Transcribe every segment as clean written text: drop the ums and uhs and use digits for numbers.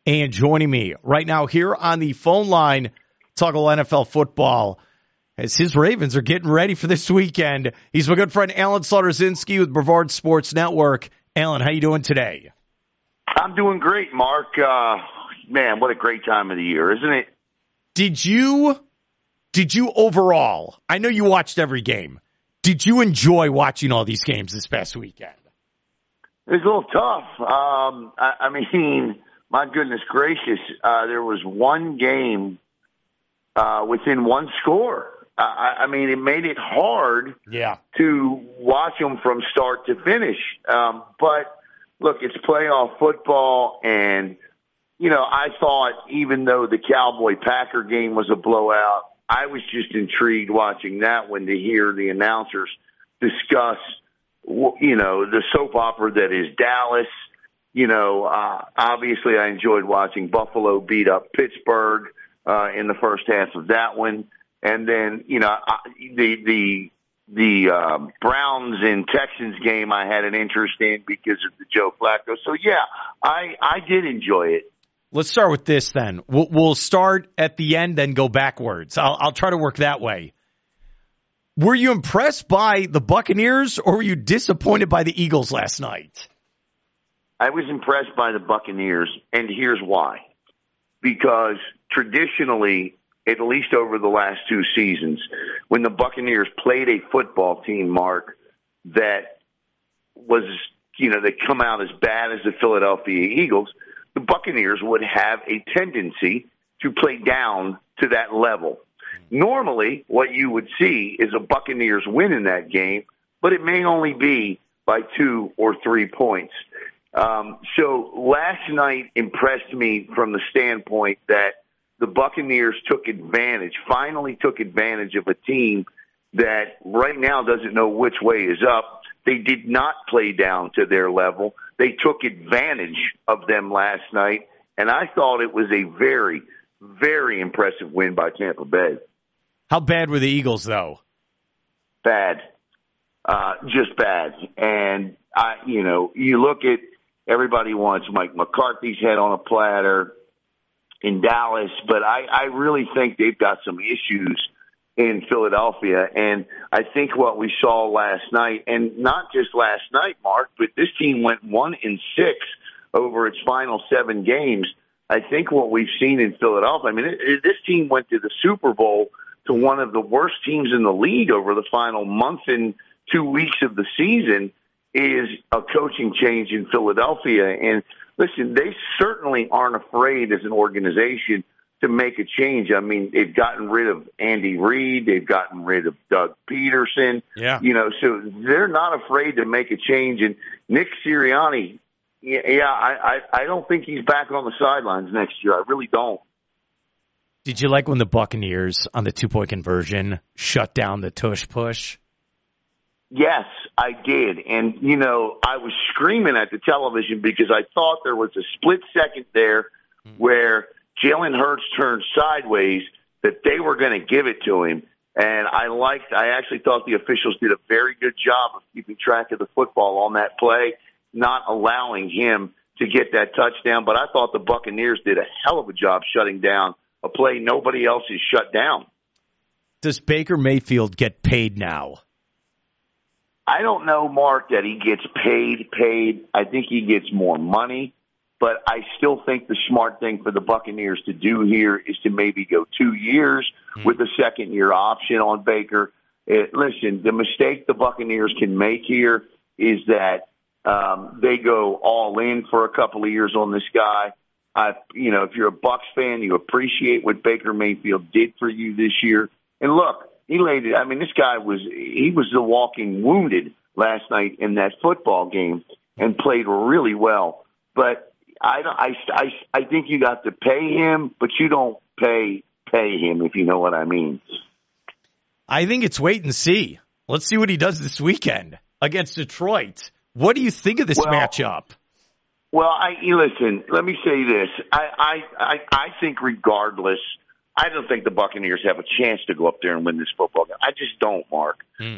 And joining me right now here on the phone line, talk a little NFL football, as his Ravens are getting ready for this weekend. He's my good friend Alan Slaughter-Zinski with Brevard Sports Network. Alan, how you doing today? I'm doing great, Mark. Man, what a great time of the year, isn't it? Did you overall, I know you watched every game, did you enjoy watching all these games this past weekend? It was a little tough. I mean, my goodness gracious, there was one game within one score. I mean, it made it hard to watch them from start to finish. But, look, it's playoff football, and, you know, I thought even though the Cowboy-Packer game was a blowout, I was just intrigued watching that one to hear the announcers discuss, you know, the soap opera that is Dallas. You know, obviously I enjoyed watching Buffalo beat up Pittsburgh in the first half of that one. And then, you know, the Browns and Texans game I had an interest in because of the Joe Flacco. So, yeah, I did enjoy it. Let's start with this then. We'll start at the end, then go backwards. I'll try to work that way. Were you impressed by the Buccaneers, or were you disappointed by the Eagles last night? I was impressed by the Buccaneers, and here's why. Because traditionally, at least over the last two seasons, when the Buccaneers played a football team, Mark, that was, you know, they come out as bad as the Philadelphia Eagles, the Buccaneers would have a tendency to play down to that level. Normally, what you would see is a Buccaneers win in that game, but it may only be by 2 or 3 points. So last night impressed me from the standpoint that the Buccaneers finally took advantage of a team that right now doesn't know which way is up. They did not play down to their level. They took advantage of them last night, and I thought it was a very, very impressive win by Tampa Bay. How bad were the Eagles, though? Bad. Just bad. And, you know, you look at everybody wants Mike McCarthy's head on a platter in Dallas, but I really think they've got some issues in Philadelphia. And I think what we saw last night, and not just last night, Mark, but this team went 1-6 over its final 7 games. I think what we've seen in Philadelphia, I mean, this team went to the Super Bowl to one of the worst teams in the league over the final month and 2 weeks of the season, is a coaching change in Philadelphia. And listen, they certainly aren't afraid as an organization to make a change. I mean, they've gotten rid of Andy Reid. They've gotten rid of Doug Peterson. Yeah. You know, so they're not afraid to make a change. And Nick Sirianni, I don't think he's back on the sidelines next year. I really don't. Did you like when the Buccaneers, on the 2-point conversion, shut down the tush push? Yes, I did. And, you know, I was screaming at the television because I thought there was a split second there where Jalen Hurts turned sideways that they were going to give it to him. And I actually thought the officials did a very good job of keeping track of the football on that play, not allowing him to get that touchdown. But I thought the Buccaneers did a hell of a job shutting down a play nobody else has shut down. Does Baker Mayfield get paid now? I don't know, Mark, that he gets paid. I think he gets more money. But I still think the smart thing for the Buccaneers to do here is to maybe go 2 years with a second-year option on Baker. Listen, the mistake the Buccaneers can make here is that they go all in for a couple of years on this guy. You know, if you're a Bucs fan, you appreciate what Baker Mayfield did for you this year. And look, he laid it. I mean, this guy was the walking wounded last night in that football game and played really well. But I think you got to pay him, but you don't pay him, if you know what I mean. I think it's wait and see. Let's see what he does this weekend against Detroit. What do you think of this matchup? Well, listen, let me say this. I think regardless, I don't think the Buccaneers have a chance to go up there and win this football game. I just don't, Mark. And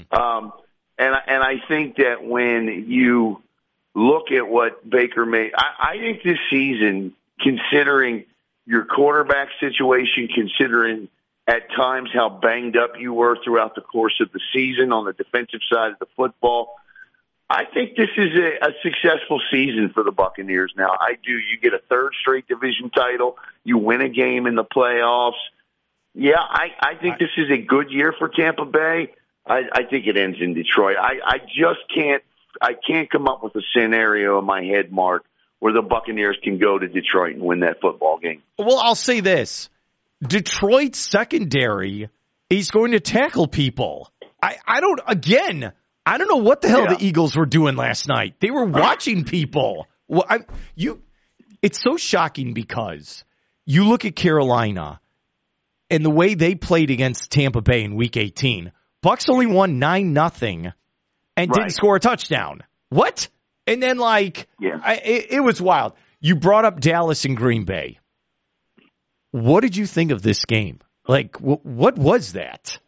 I think that when you look at what Baker made, I think this season considering your quarterback situation, considering at times how banged up you were throughout the course of the season on the defensive side of the football. I think this is a successful season for the Buccaneers now. I do. You get a third straight division title. You win a game in the playoffs. Yeah, I think this is a good year for Tampa Bay. I think it ends in Detroit. I just can't come up with a scenario in my head, Mark, where the Buccaneers can go to Detroit and win that football game. Well, I'll say this. Detroit's secondary is going to tackle people. I don't know what the hell the Eagles were doing last night. They were watching people. Well, it's so shocking because you look at Carolina and the way they played against Tampa Bay in Week 18. Bucs only won 9-0 and didn't score a touchdown. What? And then, it was wild. You brought up Dallas and Green Bay. What did you think of this game? What was that?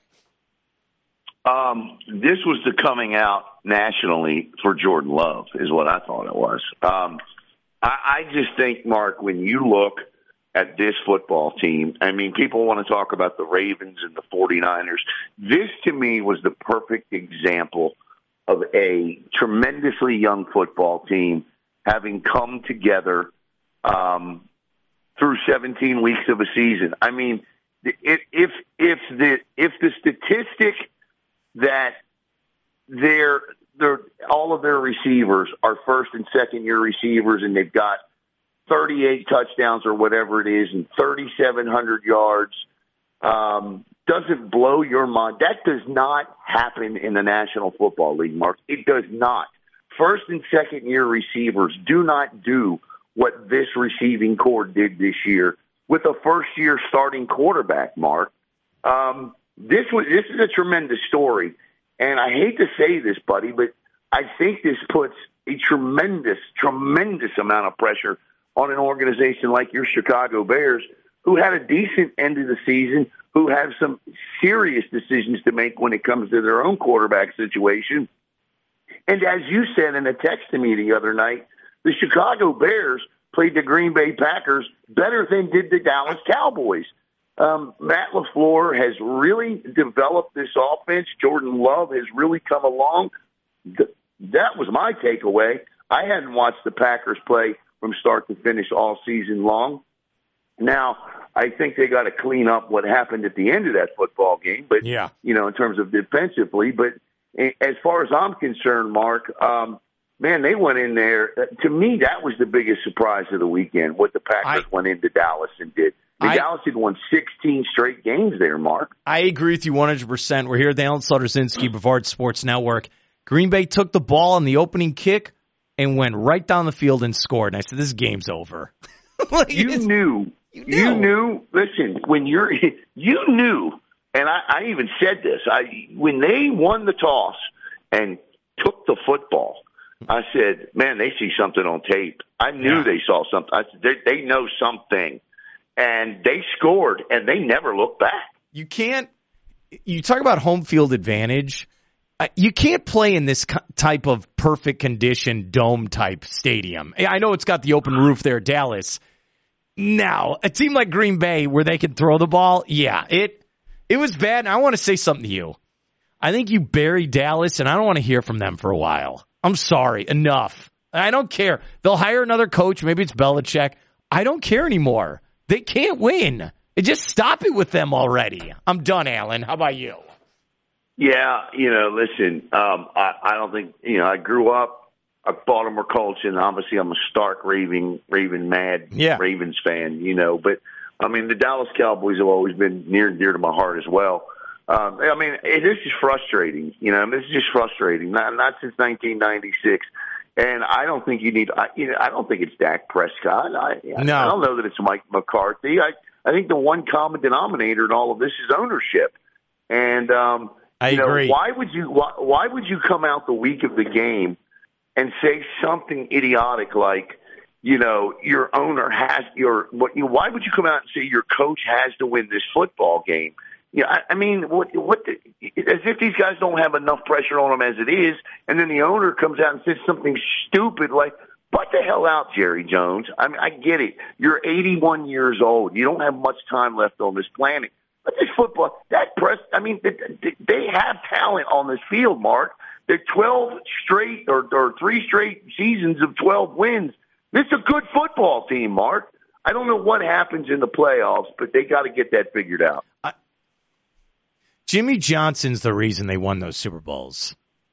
This was the coming out nationally for Jordan Love, is what I thought it was. I just think, Mark, when you look at this football team, I mean, people want to talk about the Ravens and the 49ers. This, to me, was the perfect example of a tremendously young football team having come together through 17 weeks of a season. I mean, if the statistic that all of their receivers are first and second year receivers, and they've got 38 touchdowns or whatever it is, and 3,700 yards, doesn't blow your mind. That does not happen in the National Football League, Mark. It does not. First and second year receivers do not do what this receiving corps did this year with a first year starting quarterback, Mark. This is a tremendous story, and I hate to say this, buddy, but I think this puts a tremendous amount of pressure on an organization like your Chicago Bears, who had a decent end of the season, who have some serious decisions to make when it comes to their own quarterback situation. And as you said in a text to me the other night, the Chicago Bears played the Green Bay Packers better than did the Dallas Cowboys. Matt LaFleur has really developed this offense. Jordan Love has really come along. That was my takeaway. I hadn't watched the Packers play from start to finish all season long. Now, I think they got to clean up what happened at the end of that football game, but in terms of defensively. But as far as I'm concerned, Mark, man, they went in there. To me, that was the biggest surprise of the weekend, what the Packers went into Dallas and did. Dallas had won 16 straight games there, Mark. I agree with you 100%. We're here at the Alan Slaughter-Zinski Brevard Sports Network. Green Bay took the ball on the opening kick and went right down the field and scored. And I said, this game's over. You knew. Listen, when you knew, and I even said this, when they won the toss and took the football, I said, man, they see something on tape. I knew they saw something. I said, they know something. And they scored, and they never looked back. You talk about home field advantage. You can't play in this type of perfect condition dome-type stadium. I know it's got the open roof there, Dallas. Now, a team like Green Bay where they can throw the ball, it was bad. And I want to say something to you. I think you buried Dallas, and I don't want to hear from them for a while. I'm sorry. Enough. I don't care. They'll hire another coach. Maybe it's Belichick. I don't care anymore. They can't win. Just stop it with them already. I'm done, Alan. How about you? Yeah, listen, I don't think, I grew up a Baltimore Colts, and obviously I'm a stark Raven mad Ravens fan, but I mean, the Dallas Cowboys have always been near and dear to my heart as well. I mean, it is just frustrating, it's just frustrating, not since 1996. And I don't think I don't think it's Dak Prescott. I don't know that it's Mike McCarthy. I think the one common denominator in all of this is ownership. And I agree. Why would you come out the week of the game and say something idiotic like, your owner has why would you come out and say your coach has to win this football game? I mean, as if these guys don't have enough pressure on them as it is, and then the owner comes out and says something stupid like, Butt the hell out, Jerry Jones. I mean, I get it. You're 81 years old. You don't have much time left on this planet. But this football, they have talent on this field, Mark. They're 12 straight or 3 straight seasons of 12 wins. This is a good football team, Mark. I don't know what happens in the playoffs, but they got to get that figured out. Jimmy Johnson's the reason they won those Super Bowls.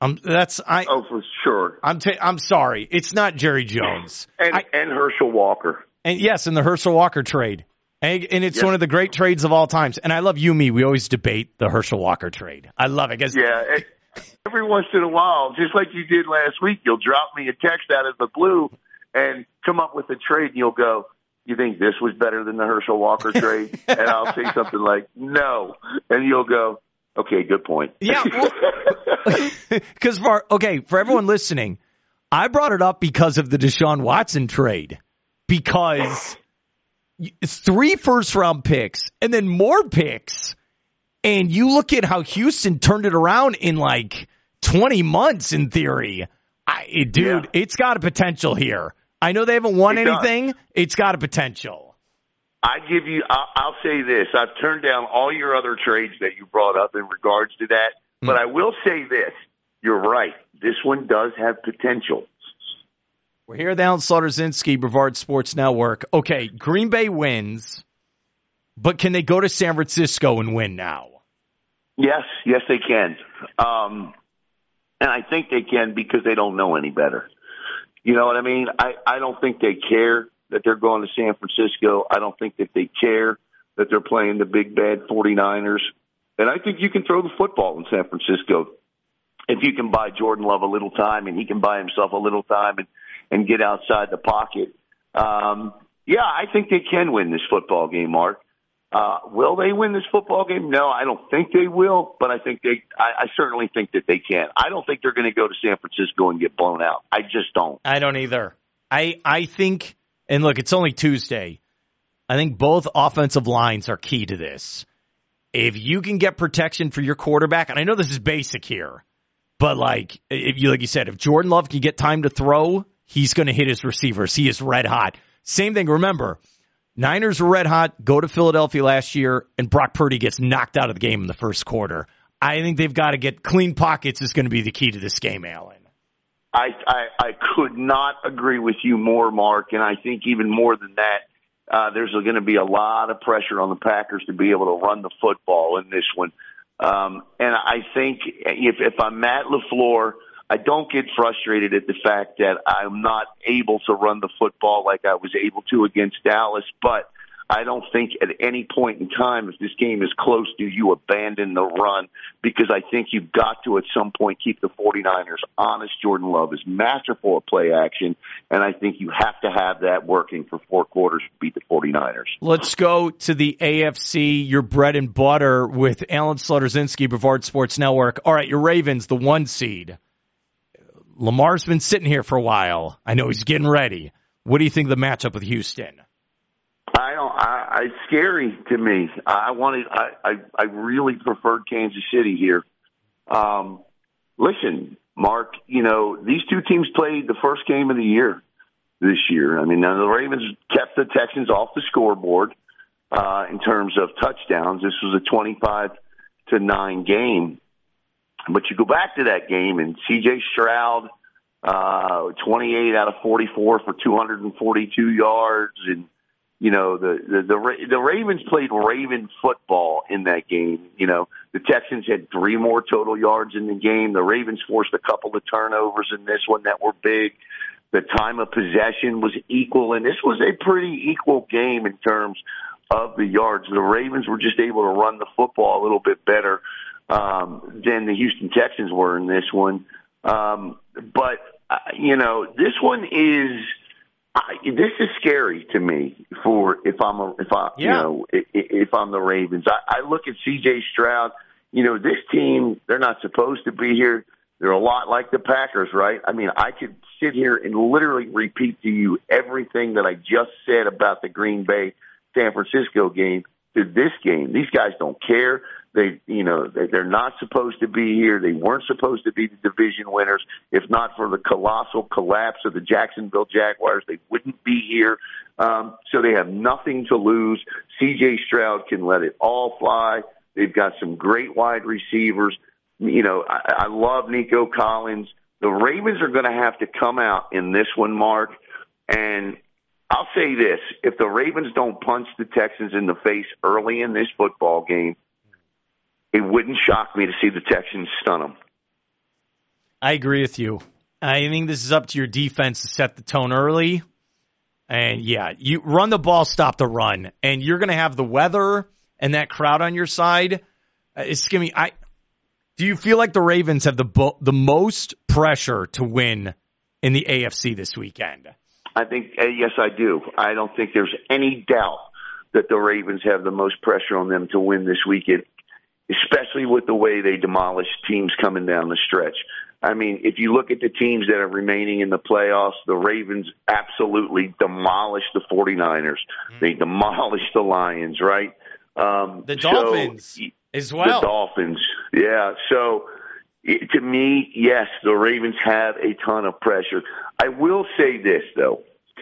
For sure. I'm sorry. It's not Jerry Jones. and Herschel Walker. And yes, in the Herschel Walker trade. And it's one of the great trades of all times. And I love you, me. We always debate the Herschel Walker trade. I love it. Yeah. Every once in a while, just like you did last week, you'll drop me a text out of the blue and come up with a trade, and you'll go, you think this was better than the Herschel Walker trade? And I'll say something like, no. And you'll go, okay, good point. Yeah. Because for everyone listening, I brought it up because of the Deshaun Watson trade. Because 3 first-round picks and then more picks. And you look at how Houston turned it around in like 20 months in theory. It's got a potential here. I know they haven't won anything. It's got a potential. I'll say this. I've turned down all your other trades that you brought up in regards to that. But I will say this. You're right. This one does have potential. We're here at the Alan Slaughter-Zinski, Brevard Sports Network. Okay, Green Bay wins, but can they go to San Francisco and win now? Yes, they can. And I think they can because they don't know any better. You know what I mean? I don't think they care that they're going to San Francisco. I don't think that they care that they're playing the big, bad 49ers. And I think you can throw the football in San Francisco if you can buy Jordan Love a little time and he can buy himself a little time and get outside the pocket. I think they can win this football game, Mark. Will they win this football game? No, I don't think they will, but I certainly think that they can. I don't think they're going to go to San Francisco and get blown out. I just don't. I don't either. I think, and look, it's only Tuesday. I think both offensive lines are key to this. If you can get protection for your quarterback, and I know this is basic here, but like you said, if Jordan Love can get time to throw, he's going to hit his receivers. He is red hot. Same thing. Remember, Niners were red hot, go to Philadelphia last year, and Brock Purdy gets knocked out of the game in the first quarter. I think they've got to get clean pockets is going to be the key to this game, Alan. I could not agree with you more, Mark, and I think even more than that, there's going to be a lot of pressure on the Packers to be able to run the football in this one. And I think if I'm Matt LaFleur, I don't get frustrated at the fact that I'm not able to run the football like I was able to against Dallas, but I don't think at any point in time, if this game is close, do you abandon the run, because I think you've got to at some point keep the 49ers honest. Jordan Love is masterful at play action, and I think you have to have that working for 4 quarters to beat the 49ers. Let's go to the AFC, your bread and butter with Alan Slaughter-Zinski, Brevard Sports Network. All right, your Ravens, the 1 seed. Lamar's been sitting here for a while. I know he's getting ready. What do you think of the matchup with Houston? It's scary to me. I really preferred Kansas City here. Listen, Mark, these two teams played the first game of the year this year. I mean, now the Ravens kept the Texans off the scoreboard in terms of touchdowns. This was a 25-9 game. But you go back to that game, and C.J. Stroud, 28 out of 44 for 242 yards, and the Ravens played Raven football in that game. The Texans had 3 more total yards in the game. The Ravens forced a couple of turnovers in this one that were big. The time of possession was equal, and this was a pretty equal game in terms of the yards. The Ravens were just able to run the football a little bit better than the Houston Texans were in this one. But this one is. This is scary to me if I'm the Ravens. I look at C.J. Stroud. This team, they're not supposed to be here. They're a lot like the Packers, right? I mean, I could sit here and literally repeat to you everything that I just said about the Green Bay San Francisco game to this game. These guys don't care. They're not supposed to be here. They weren't supposed to be the division winners. If not for the colossal collapse of the Jacksonville Jaguars, they wouldn't be here. So they have nothing to lose. C.J. Stroud can let it all fly. They've got some great wide receivers. I love Nico Collins. The Ravens are going to have to come out in this one, Mark, and I'll say this. If the Ravens don't punch the Texans in the face early in this football game, it wouldn't shock me to see the Texans stun them. I agree with you. I think this is up to your defense to set the tone early. And, yeah, you run the ball, stop the run. And you're going to have the weather and that crowd on your side. It's going to be do you feel like the Ravens have the most pressure to win in the AFC this weekend? I think, yes, I do. I don't think there's any doubt that the Ravens have the most pressure on them to win this weekend, especially with the way they demolish teams coming down the stretch. I mean, if you look at the teams that are remaining in the playoffs, the Ravens absolutely demolished the 49ers. They demolished the Lions, right? The Dolphins as well. The Dolphins, yeah. So, to me, yes, the Ravens have a ton of pressure. I will say this, though.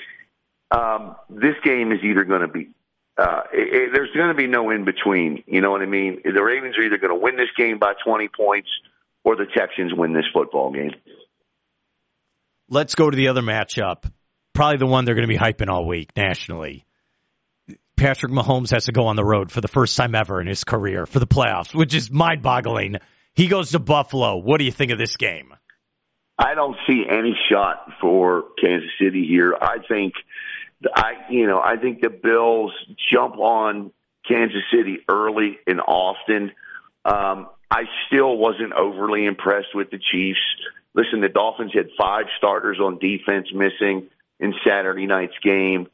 This game is either going to be there's going to be no in-between. You know what I mean? The Ravens are either going to win this game by 20 points or the Texans win this football game. Let's go to the other matchup. Probably the one they're going to be hyping all week nationally. Patrick Mahomes has to go on the road for the first time ever in his career for the playoffs, which is mind-boggling. He goes to Buffalo. What do you think of this game? I don't see any shot for Kansas City here. I think the Bills jump on Kansas City early and often. I still wasn't overly impressed with the Chiefs. Listen, the Dolphins had 5 starters on defense missing in Saturday night's game.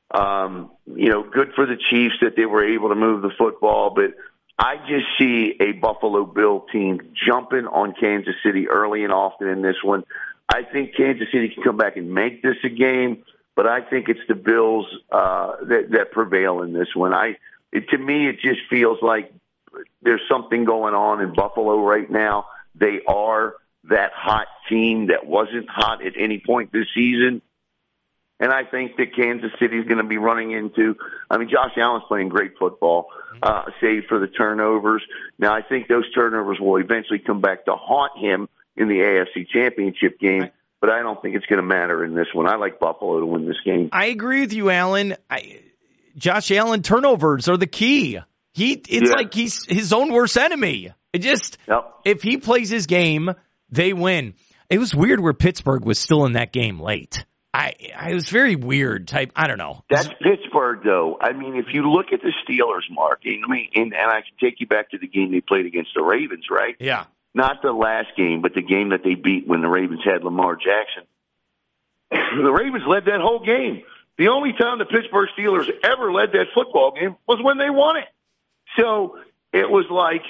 Good for the Chiefs that they were able to move the football, but I just see a Buffalo Bill team jumping on Kansas City early and often in this one. I think Kansas City can come back and make this a game, but I think it's the Bills that prevail in this one. To me, it just feels like there's something going on in Buffalo right now. They are that hot team that wasn't hot at any point this season. And I think that Kansas City is going to be running into – Josh Allen's playing great football, save for the turnovers. Now, I think those turnovers will eventually come back to haunt him in the AFC Championship game, but I don't think it's going to matter in this one. I like Buffalo to win this game. I agree with you, Alan. Josh Allen, turnovers are the key. It's like he's his own worst enemy. If he plays his game, they win. It was weird where Pittsburgh was still in that game late. I was very weird type. I don't know. That's Pittsburgh, though. I mean, if you look at the Steelers, Mark, and I can take you back to the game they played against the Ravens, right? Yeah. Not the last game, but the game that they beat when the Ravens had Lamar Jackson. The Ravens led that whole game. The only time the Pittsburgh Steelers ever led that football game was when they won it. So it was like,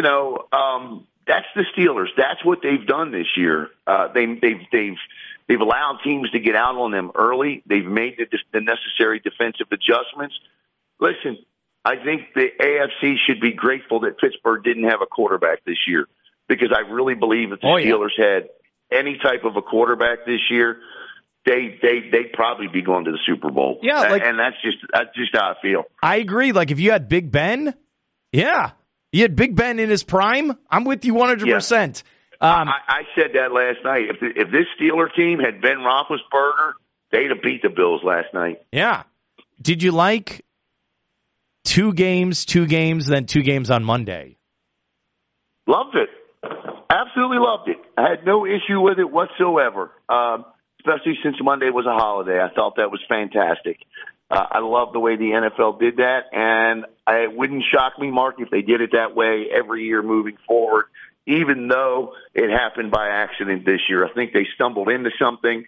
that's the Steelers. That's what they've done this year. They've allowed teams to get out on them early. They've made the necessary defensive adjustments. Listen, I think the AFC should be grateful that Pittsburgh didn't have a quarterback this year, because I really believe that the Steelers had any type of a quarterback this year, they'd probably be going to the Super Bowl. Yeah, and that's just how I feel. I agree. Like if you had Big Ben, you had Big Ben in his prime. I'm with you 100%. I said that last night. If this Steeler team had Ben Roethlisberger, they'd have beat the Bills last night. Yeah. Did you like 2 games, then 2 games on Monday? Loved it. Absolutely loved it. I had no issue with it whatsoever, especially since Monday was a holiday. I thought that was fantastic. I love the way the NFL did that, and it wouldn't shock me, Mark, if they did it that way every year moving forward, even though it happened by accident this year. I think they stumbled into something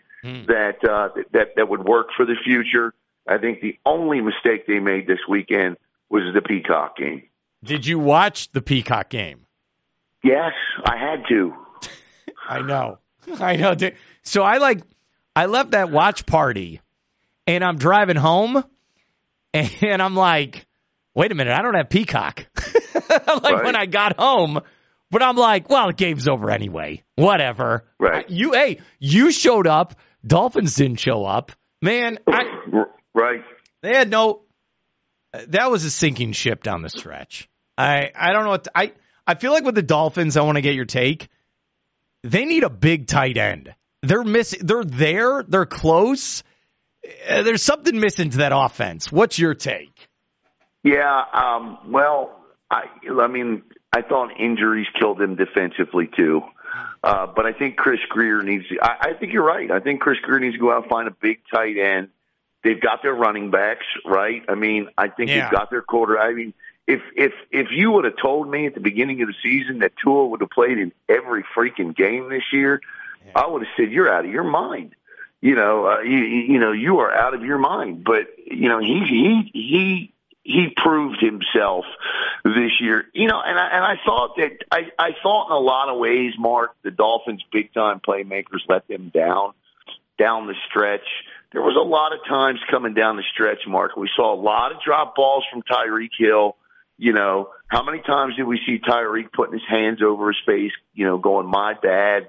that would work for the future. I think the only mistake they made this weekend was the Peacock game. Did you watch the Peacock game? Yes, I had to. I know. So I left that watch party, and I'm driving home, and I'm like, wait a minute, I don't have Peacock. Right. when I got home. But I'm like, well, the game's over anyway. Whatever. Right. You showed up. Dolphins didn't show up. Man, right. They had no. That was a sinking ship down the stretch. I don't know what I feel like with the Dolphins. I want to get your take. They need a big tight end. They're missing. They're there. They're close. There's something missing to that offense. What's your take? Yeah. Well, I mean, I thought injuries killed them defensively too. But I think Chris Grier needs. I think you're right. I think Chris Grier needs to go out and find a big tight end. They've got their running backs, right? I mean, I think they've got their quarter. I mean, if you would have told me at the beginning of the season that Tua would have played in every freaking game this year, I would have said you're out of your mind. You are out of your mind. But he proved himself this year. And I thought that I thought in a lot of ways, Mark, the Dolphins' big time playmakers let them down the stretch. There was a lot of times coming down the stretch, Mark. We saw a lot of drop balls from Tyreek Hill. How many times did we see Tyreek putting his hands over his face, going, my bad.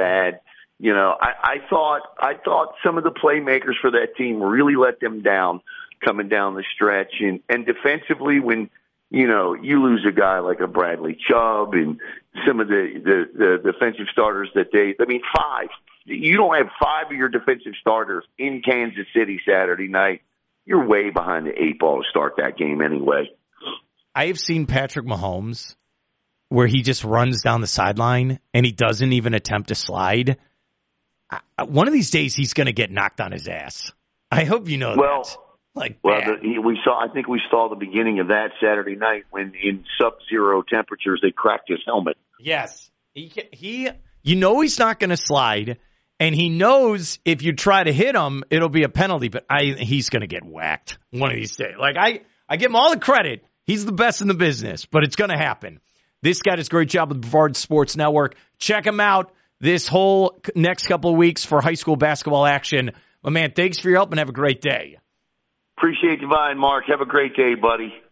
I thought some of the playmakers for that team really let them down coming down the stretch. And defensively, when, you lose a guy like a Bradley Chubb and some of the defensive starters five. You don't have five of your defensive starters in Kansas City Saturday night. You're way behind the eight ball to start that game anyway. I have seen Patrick Mahomes where he just runs down the sideline and he doesn't even attempt to slide. One of these days he's going to get knocked on his ass. I hope you know that. I think we saw the beginning of that Saturday night when in sub-zero temperatures they cracked his helmet. Yes. He's not going to slide. And he knows if you try to hit him, it'll be a penalty. But he's going to get whacked one of these days. I give him all the credit. He's the best in the business, but it's going to happen. This guy does a great job with Brevard Sports Network. Check him out this whole next couple of weeks for high school basketball action. My man, thanks for your help and have a great day. Appreciate you, Mark. Have a great day, buddy.